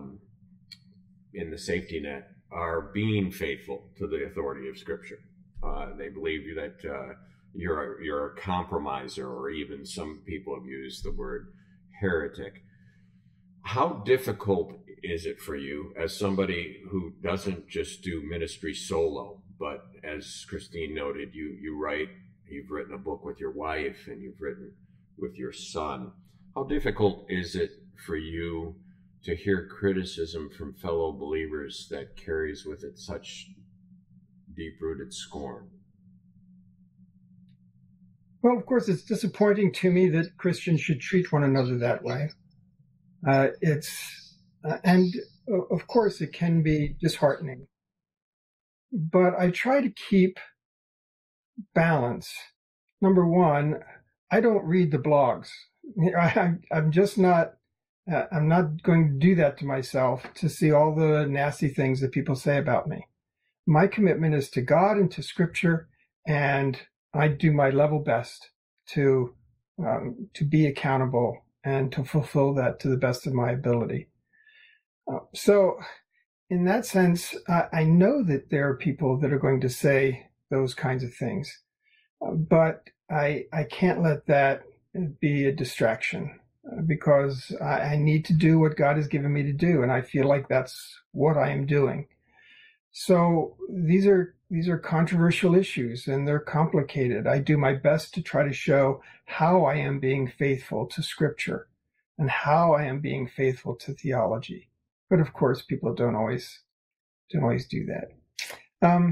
in the safety net are being faithful to the authority of Scripture. They believe that you're a compromiser, or even some people have used the word heretic. How difficult is it for you as somebody who doesn't just do ministry solo, but as Christine noted, you write, you've written a book with your wife and you've written with your son. How difficult is it for you to hear criticism from fellow believers that carries with it such deep-rooted scorn? Well, of course, it's disappointing to me that Christians should treat one another that way. And of course, it can be disheartening. But I try to keep balance. Number one, I don't read the blogs. I'm just not. I'm not going to do that to myself to see all the nasty things that people say about me. My commitment is to God and to Scripture, and I do my level best to be accountable and to fulfill that to the best of my ability. So, in that sense, I know that there are people that are going to say those kinds of things, but I can't let that be a distraction, because I need to do what God has given me to do, and I feel like that's what I am doing. So these are controversial issues, and they're complicated. I do my best to try to show how I am being faithful to Scripture and how I am being faithful to theology. But of course, people don't always do that.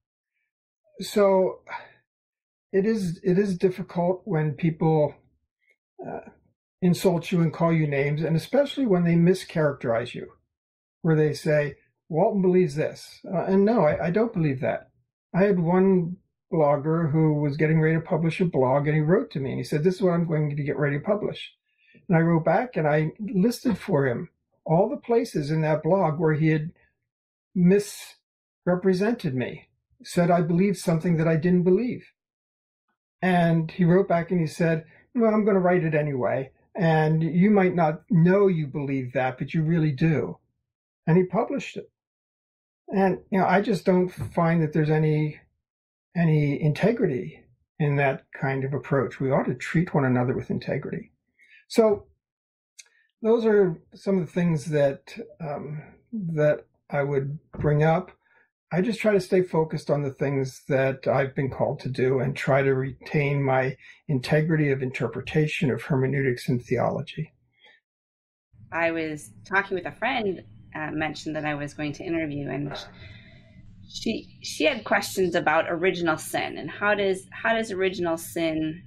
So it is difficult when people insult you and call you names, and especially when they mischaracterize you, where they say, Walton believes this. And no, I don't believe that. I had one blogger who was getting ready to publish a blog, and he wrote to me and he said, this is what I'm going to get ready to publish. And I wrote back and I listed for him all the places in that blog where he had misrepresented me, said I believed something that I didn't believe. And he wrote back and he said, well, I'm going to write it anyway. And you might not know you believe that, but you really do. And he published it. And, I just don't find that there's any integrity in that kind of approach. We ought to treat one another with integrity. So those are some of the things that I would bring up. I just try to stay focused on the things that I've been called to do and try to retain my integrity of interpretation of hermeneutics and theology. I was talking with a friend, mentioned that I was going to interview, and she had questions about original sin and how does original sin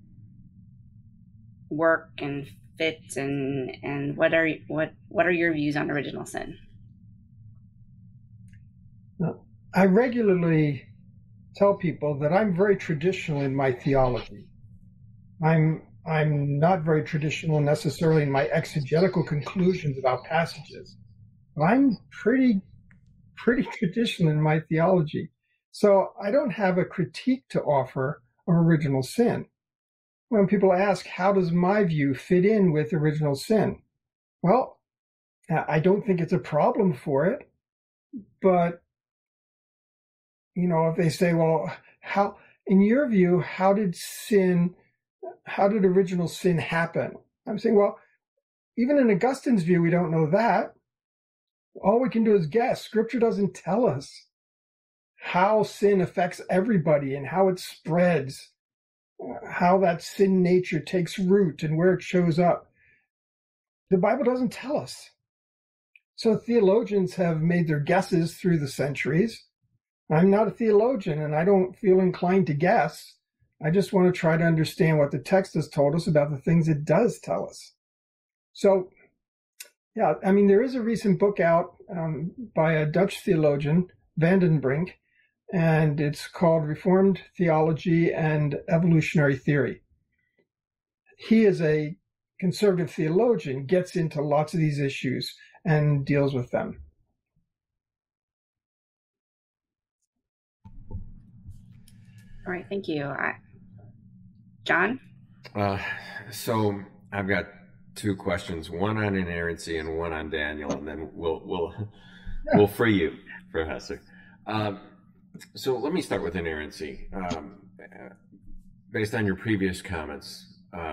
work and fit, and what are your views on original sin? I regularly tell people that I'm very traditional in my theology. I'm not very traditional necessarily in my exegetical conclusions about passages, but I'm pretty traditional in my theology. So I don't have a critique to offer of original sin. When people ask, how does my view fit in with original sin? Well, I don't think it's a problem for it, but if they say, well, how, in your view, how did original sin happen? I'm saying, well, even in Augustine's view, we don't know that. All we can do is guess. Scripture doesn't tell us how sin affects everybody and how it spreads, how that sin nature takes root and where it shows up. The Bible doesn't tell us. So theologians have made their guesses through the centuries. I'm not a theologian, and I don't feel inclined to guess. I just want to try to understand what the text has told us about the things it does tell us. So, yeah, I mean, there is a recent book out by a Dutch theologian, Van den Brink, and it's called Reformed Theology and Evolutionary Theory. He is a conservative theologian, gets into lots of these issues and deals with them. All right, thank you. John? So I've got two questions, one on inerrancy and one on Daniel, and then we'll free you, Professor. So let me start with inerrancy. Based on your previous comments,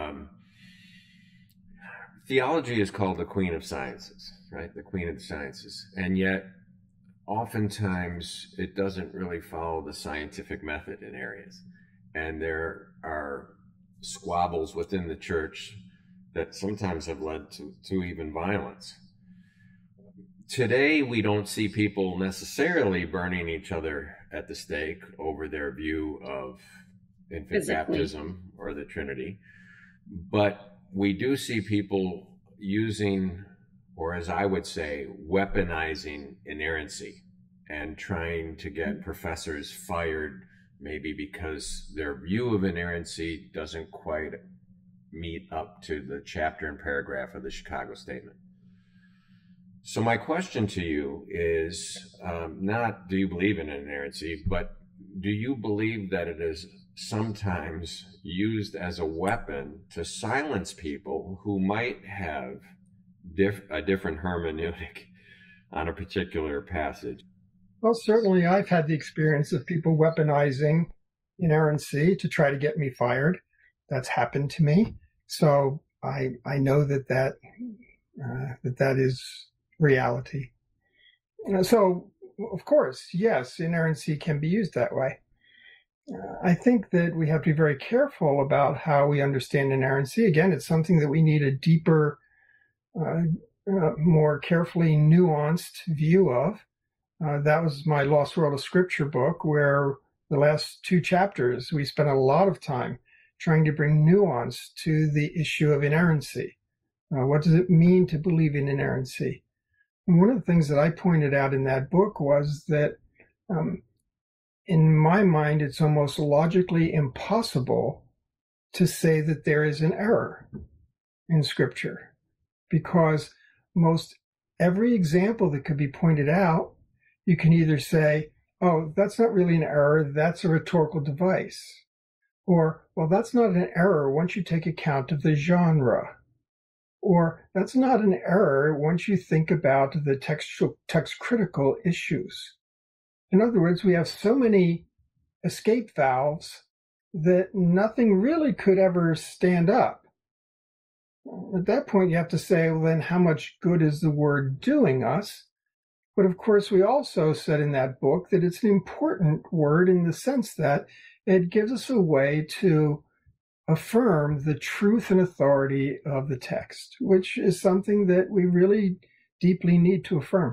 theology is called the queen of sciences, right? The queen of the sciences. And yet, oftentimes, it doesn't really follow the scientific method in areas. And there are squabbles within the church that sometimes have led to even violence. Today, we don't see people necessarily burning each other at the stake over their view of infant baptism or the Trinity. But we do see people using, or as I would say, weaponizing inerrancy and trying to get professors fired, maybe because their view of inerrancy doesn't quite meet up to the chapter and paragraph of the Chicago Statement. So my question to you is not do you believe in inerrancy, but do you believe that it is sometimes used as a weapon to silence people who might have a different hermeneutic on a particular passage? Well, certainly I've had the experience of people weaponizing inerrancy to try to get me fired. That's happened to me. So I know that is reality. So, of course, yes, inerrancy can be used that way. I think that we have to be very careful about how we understand inerrancy. Again, it's something that we need a deeper, more carefully nuanced view of. That was my Lost World of Scripture book, where the last two chapters, we spent a lot of time trying to bring nuance to the issue of inerrancy. What does it mean to believe in inerrancy? And one of the things that I pointed out in that book was that in my mind, it's almost logically impossible to say that there is an error in Scripture, because most every example that could be pointed out, you can either say, oh, that's not really an error, that's a rhetorical device. Or, well, that's not an error once you take account of the genre. Or, that's not an error once you think about the text critical issues. In other words, we have so many escape valves that nothing really could ever stand up. At that point, you have to say, well, then how much good is the word doing us? But of course, we also said in that book that it's an important word in the sense that it gives us a way to affirm the truth and authority of the text, which is something that we really deeply need to affirm.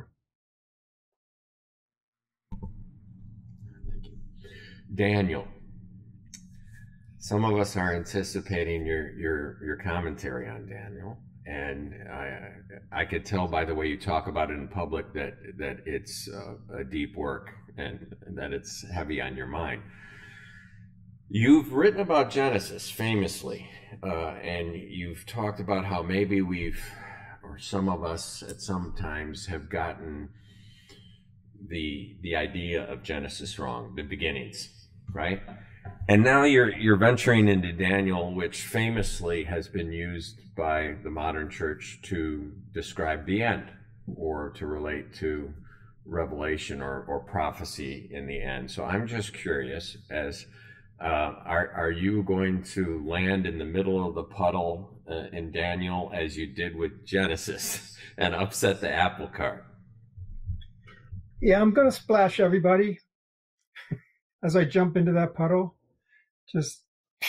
Thank you. Daniel, some of us are anticipating your commentary on Daniel, and I could tell by the way you talk about it in public that it's a deep work and that it's heavy on your mind. You've written about Genesis famously, and you've talked about how maybe or some of us at some times have gotten the idea of Genesis wrong, the beginnings, right? And now you're venturing into Daniel, which famously has been used by the modern church to describe the end or to relate to revelation or prophecy in the end. So I'm just curious, as are you going to land in the middle of the puddle in Daniel as you did with Genesis and upset the apple cart? Yeah, I'm going to splash everybody as I jump into that puddle. Just,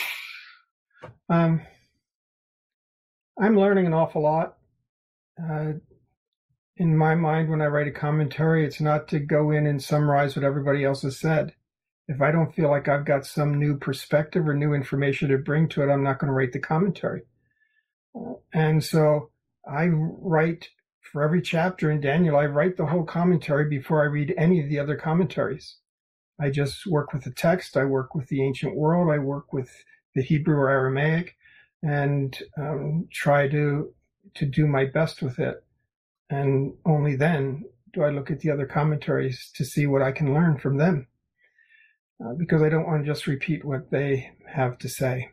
I'm learning an awful lot. In my mind, when I write a commentary, it's not to go in and summarize what everybody else has said. If I don't feel like I've got some new perspective or new information to bring to it, I'm not going to write the commentary. And so I write, for every chapter in Daniel, I write the whole commentary before I read any of the other commentaries. I just work with the text. I work with the ancient world. I work with the Hebrew or Aramaic, and try to do my best with it. And only then do I look at the other commentaries to see what I can learn from them. Because I don't want to just repeat what they have to say.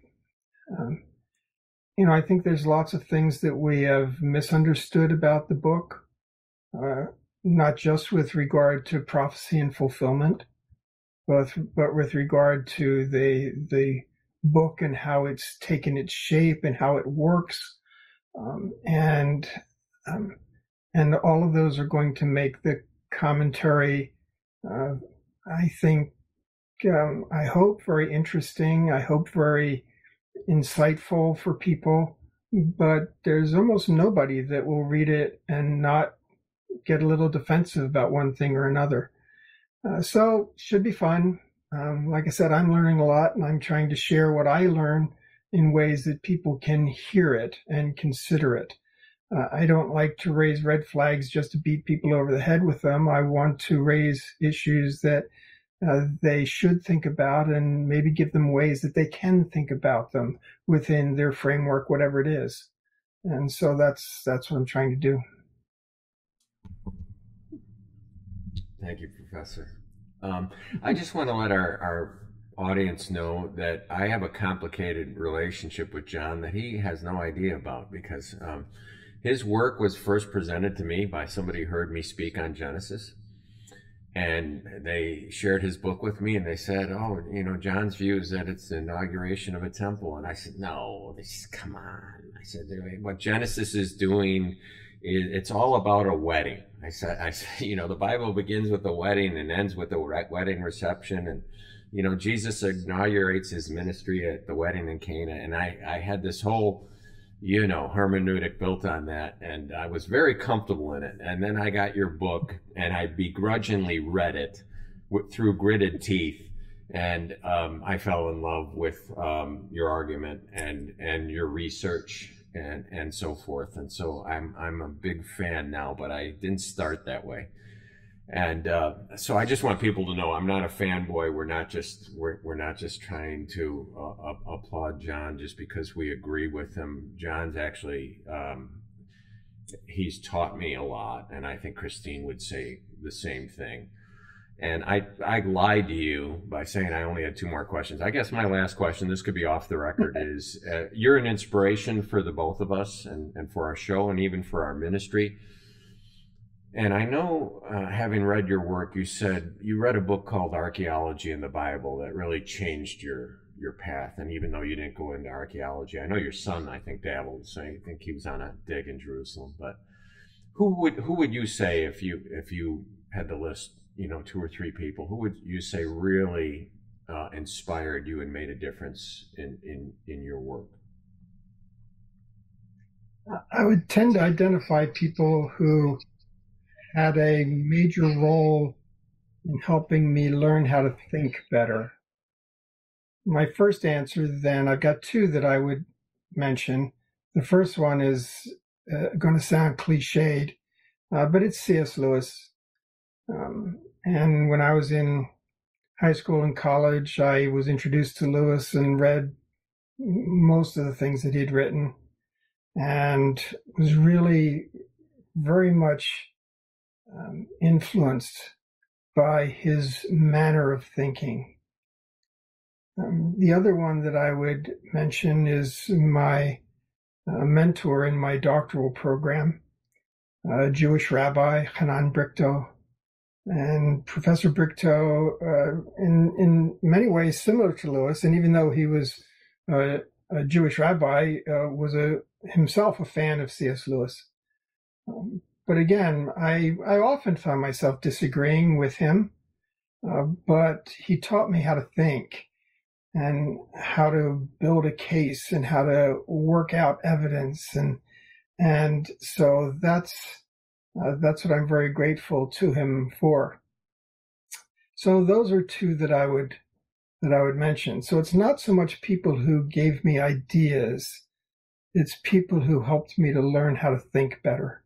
I think there's lots of things that we have misunderstood about the book, not just with regard to prophecy and fulfillment, but with regard to the book and how it's taken its shape and how it works, and all of those are going to make the commentary, I think. I hope very interesting. I hope very insightful for people, but there's almost nobody that will read it and not get a little defensive about one thing or another. So should be fun. Like I said, I'm learning a lot, and I'm trying to share what I learn in ways that people can hear it and consider it. I don't like to raise red flags just to beat people over the head with them. I want to raise issues that they should think about, and maybe give them ways that they can think about them within their framework, whatever it is. And so that's what I'm trying to do. Thank you, Professor. I just want to let our audience know that I have a complicated relationship with John that he has no idea about, because his work was first presented to me by somebody who heard me speak on Genesis. And they shared his book with me, and they said, "Oh, John's view is that it's the inauguration of a temple." And I said, "No, come on." I said, "What Genesis is doing it's all about a wedding." I said, the Bible begins with a wedding and ends with a wedding reception, and Jesus inaugurates his ministry at the wedding in Cana, and I had this whole hermeneutic built on that, and I was very comfortable in it. And then I got your book, and I begrudgingly read it through gritted teeth, and I fell in love with your argument and your research and so forth. And so I'm a big fan now, but I didn't start that way. And so I just want people to know I'm not a fanboy. We're not just trying to applaud John just because we agree with him. John's actually he's taught me a lot, and I think Christine would say the same thing. And I lied to you by saying I only had 2 more questions. I guess my last question, this could be off the record, is you're an inspiration for the both of us and for our show and even for our ministry. And I know, having read your work, you said you read a book called Archaeology in the Bible that really changed your path. And even though you didn't go into archaeology, I know your son, I think, dabbled. So I think he was on a dig in Jerusalem. But who would you say, if you had to list, 2 or 3 people, who would you say really inspired you and made a difference in your work? I would tend to identify people who had a major role in helping me learn how to think better. My first answer, then, I've got 2 that I would mention. The first one is going to sound cliched, but it's C.S. Lewis. And when I was in high school and college, I was introduced to Lewis and read most of the things that he'd written, and was really very much influenced by his manner of thinking. The other one that I would mention is my mentor in my doctoral program, a Jewish rabbi, Hanan Brichto. And Professor Brichto, in many ways similar to Lewis, and even though he was a Jewish rabbi, was himself a fan of C.S. Lewis. But again, I often found myself disagreeing with him, but he taught me how to think and how to build a case and how to work out evidence, and so that's what I'm very grateful to him for. So those are 2 that I would mention. So it's not so much people who gave me ideas, it's people who helped me to learn how to think better.